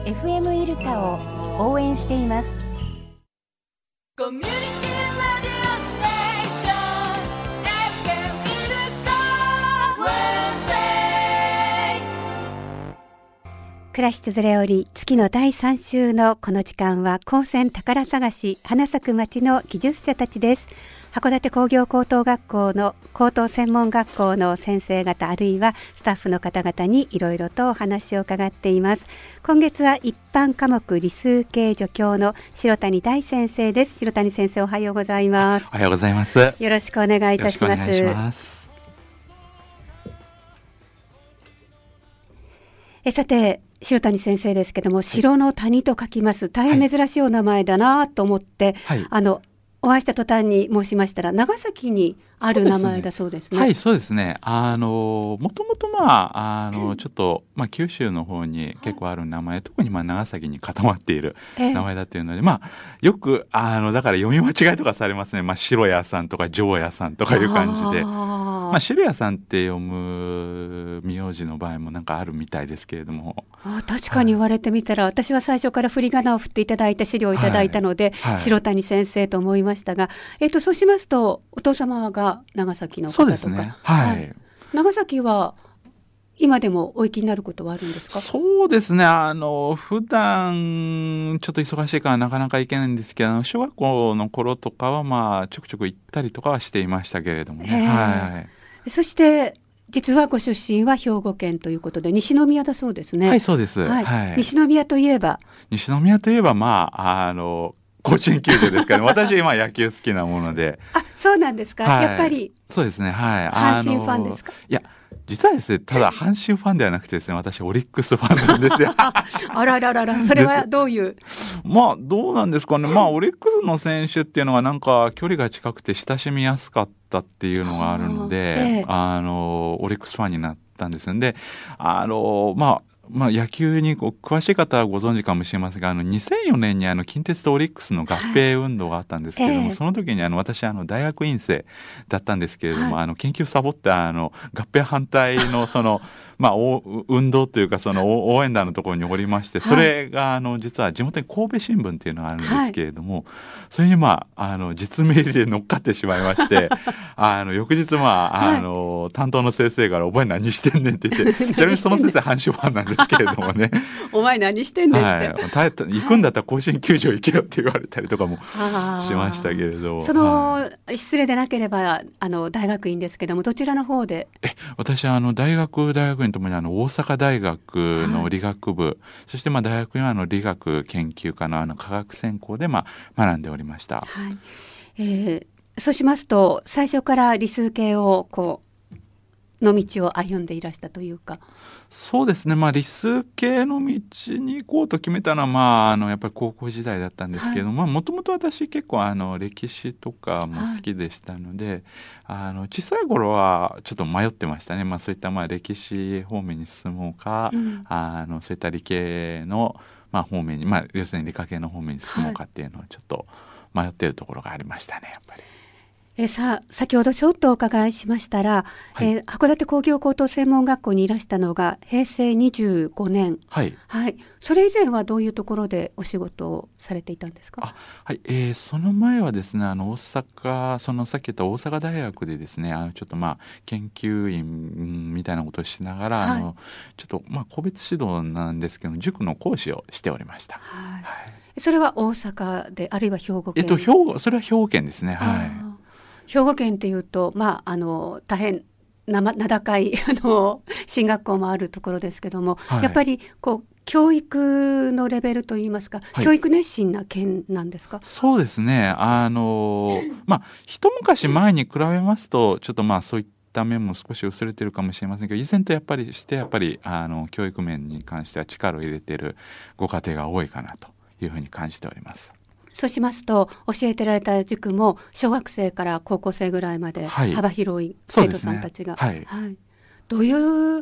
FM イルカを応援しています。 コミュニティラディオステーション FM イルカ Wednesday。 暮らしつづれおり月の第3週のこの時間は高専宝探し花咲く町の技術者たちです。函館工業高等学校の高等専門学校の先生方あるいはスタッフの方々にいろいろとお話を伺っています。今月は一般科目理数系助教の白谷大先生です。白谷先生、おはようございます。 おはようございます。 よろしくお願いいたします。 よろしくお願いします。 さて白谷先生ですけども、城の谷と書きます。大変珍しいお名前だなと思って、はい、お会いした途端に申しましたら長崎にある名前だそうですね。 はい、そうですね。もともとちょっと、九州の方に結構ある名前、特に長崎に固まっている名前だっていうので、よくだから読み間違いとかされますね。白屋さんとか城屋さんとかいう感じで、白屋さんって読む名字の場合もなんかあるみたいですけれども、 確かに言われてみたら、私は最初から振り仮名を振っていただいた資料をいただいたので、白谷先生と思いましたが、そうしますとお父様が長崎の方とか。 そうですね。はい。 長崎は今でもお行きになることはあるんですか？ そうですね。普段ちょっと忙しいからなかなか行けないんですけど、小学校の頃とかはちょくちょく行ったりとかはしていましたけれどもね。はい。 そして実はご出身は兵庫県ということで西宮だそうですね。 はい、そうです。 はい。西宮といえば甲子園球場ですからね。私は野球好きなもので。 そうなんですか。やっぱり。 そうですね。はい。 阪神ファンですか？ いや、実はですね、ただ阪神ファンではなくてですね、私オリックスファンなんですよ。 あらららら、それはどういう？ どうなんですかね。オリックスの選手っていうのはなんか距離が近くて親しみやすかったっていうのがあるので、オリックスファンになったんですので、野球に詳しい方はご存知かもしれませんが、2004年に近鉄とオリックスの合併運動があったんですけれども、その時に私大学院生だったんですけれども、研究サボって合併反対の運動というか応援団のところにおりまして、それが実は地元に神戸新聞っていうのがあるんですけれども、それに実名で乗っかってしまいまして翌日担当の先生から「お前何してんねん」って言って、ちなみにその先生阪神ファンなんですけれどもねお前何してんねんって、 行くんだったら甲子園球場行けよって言われたりとかもしましたけれど、 失礼でなければ大学院ですけども、どちらの方で？ 私大学院ともに大阪大学の理学部、そして大学院は理学研究科の科学専攻で学んでおりました。 はい。そうしますと最初から理数系をの道を歩んでいらしたというか。 そうですね。理数系の道に行こうと決めたのはやっぱり高校時代だったんですけども、もともと私結構歴史とかも好きでしたので、小さい頃はちょっと迷ってましたね。そういった歴史方面に進もうか、そういった理系の方面に、要するに理科系の方面に進もうかっていうのをちょっと迷っているところがありましたね、やっぱり。 先ほどちょっとお伺いしましたら、函館工業高等専門学校にいらしたのが平成25年、それ以前はどういうところでお仕事をされていたんですか？ その前はですね、大阪、さっき言った大阪大学でですね、ちょっと研究員みたいなことをしながら、ちょっと個別指導なんですけど塾の講師をしておりました。 それは大阪で、あるいは兵庫県？ それは兵庫県ですね。 兵庫県っていうと、大変名高い進学校もあるところですけども、やっぱり教育のレベルといいますか、教育熱心な県なんですか？ そうですね。一昔前に比べますとちょっとそういった面も少し薄れてるかもしれませんけど、以前とやっぱり教育面に関しては力を入れているご家庭が多いかなというふうに感じております。 そうしますと教えてられた塾も小学生から高校生ぐらいまで幅広い生徒さんたちが、どういう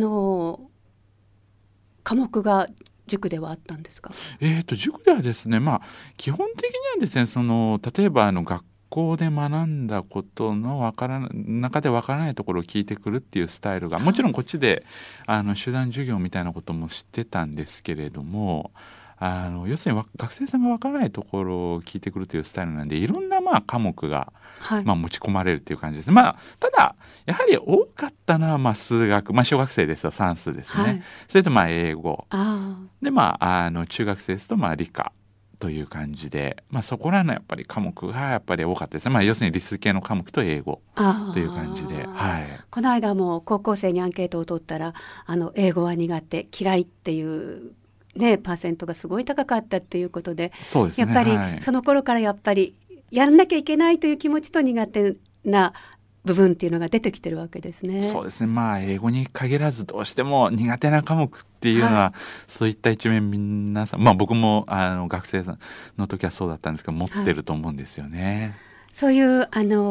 科目が塾ではあったんですか？ 塾ではですね、基本的にはですね、例えば学校で学んだことの中でわからないところを聞いてくるっていうスタイルが、もちろんこっちで集団授業みたいなことも知ってたんですけれども、要するに学生さんがわからないところを聞いてくるというスタイルなんで、いろんな科目が、持ち込まれるっていう感じです。ただやはり多かったのは数学、小学生ですと算数ですね、それと英語で、中学生ですと理科という感じで、そこらのやっぱり科目がやっぱり多かったですね。要するに理数系の科目と英語という感じで、 この間も高校生にアンケートを取ったら英語は苦手嫌いっていうパーセントがすごい高かったっていうことで、 そうですね、 やっぱり、その頃からやっぱりやらなきゃいけないという気持ちと苦手な部分っていうのが出てきてるわけですね。 そうですね、英語に限らずどうしても苦手な科目っていうのは、そういった一面皆さん、僕も学生の時はそうだったんですけど持ってると思うんですよね。 そういう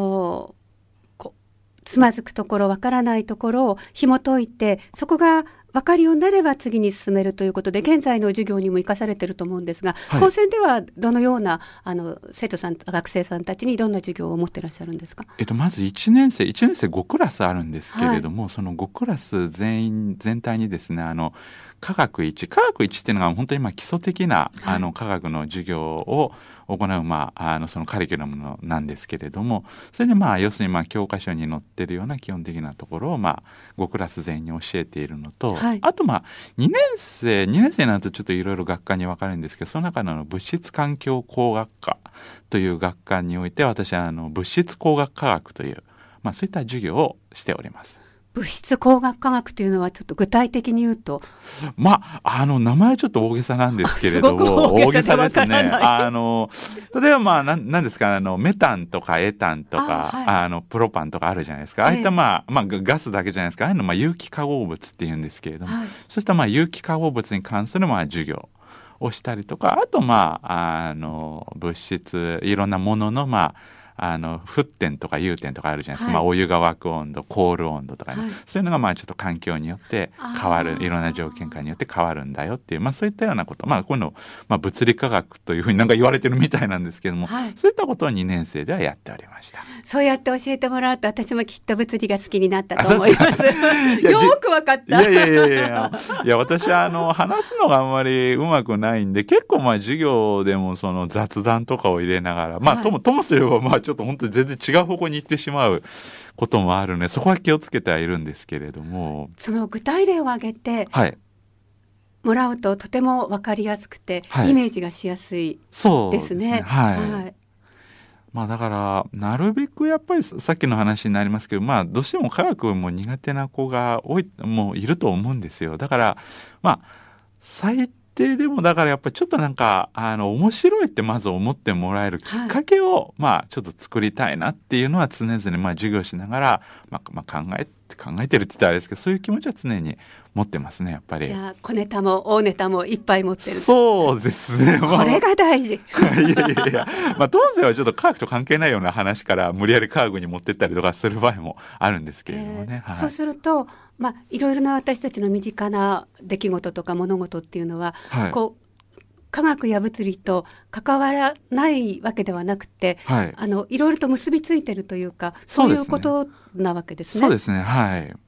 つまずくところわからないところを紐解いて、そこが分かるようになれば次に進めるということで、現在の授業にも生かされていると思うんですが、高専ではどのような生徒さん学生さんたちにどんな授業を持っていらっしゃるんですか？ まず1年生5クラスあるんですけれども、その5クラス全体にですね、科学1っていうのが本当に基礎的な科学の授業を行う、そのカリキュラムなんですけれども、それで要するに教科書に載ってるような基本的なところを5クラス全員に教えているのと、あと2年生になるとちょっといろいろ学科に分かれるんですけど、その中の物質環境工学科という学科において、私は物質工学科学という、そういった授業をしております。 物質工学科学というのはちょっと具体的に言うと、 名前ちょっと大げさなんですけれども、大げさですね。例えば何ですか、メタンとかエタンとかプロパンとかあるじゃないですか。ああいったガスだけじゃないですか。ああいうの有機化合物っていうんですけれども、そうした有機化合物に関する授業をしたりとか、あと物質いろんなものの沸点とか融点とかあるじゃないですか、お湯が沸く温度、凍る温度とかね、そういうのがちょっと環境によって変わる、いろんな条件下によって変わるんだよっていう、そういったようなこと、こういうのを、物理科学というふうに言われてるみたいなんですけども、そういったことを2年生ではやっておりました。 そうやって教えてもらうと、私もきっと物理が好きになったと思います。よくわかった。 いや私は話すのがあんまりうまくないんで、結構授業でもその雑談とかを入れながら、ともすればちょっと本当に全然違う方向に行ってしまうこともあるので、そこは気をつけてはいるんですけれども、 その具体例を挙げて、もらうととても分かりやすくて、イメージがしやすいですね。 そうですね。だからなるべくやっぱりさっきの話になりますけど、どうしても科学も苦手な子がもういると思うんですよ。だから最低でもだからやっぱりちょっと面白いってまず思ってもらえるきっかけをちょっと作りたいなっていうのは常々授業しながら考えてるって言ったらあれですけど、そういう気持ちは常に持ってますね、やっぱり。 じゃあ小ネタも大ネタもいっぱい持ってる。 そうですね。 これが大事。 当然はちょっと科学と関係ないような話から無理やり科学に持ってったりとかする場合もあるんですけれどもね。 そうするといろいろな私たちの身近な出来事とか物事っていうのは、科学や物理と関わらないわけではなくて、いろいろと結びついてるというか、そういうことなわけですね。 そうですね。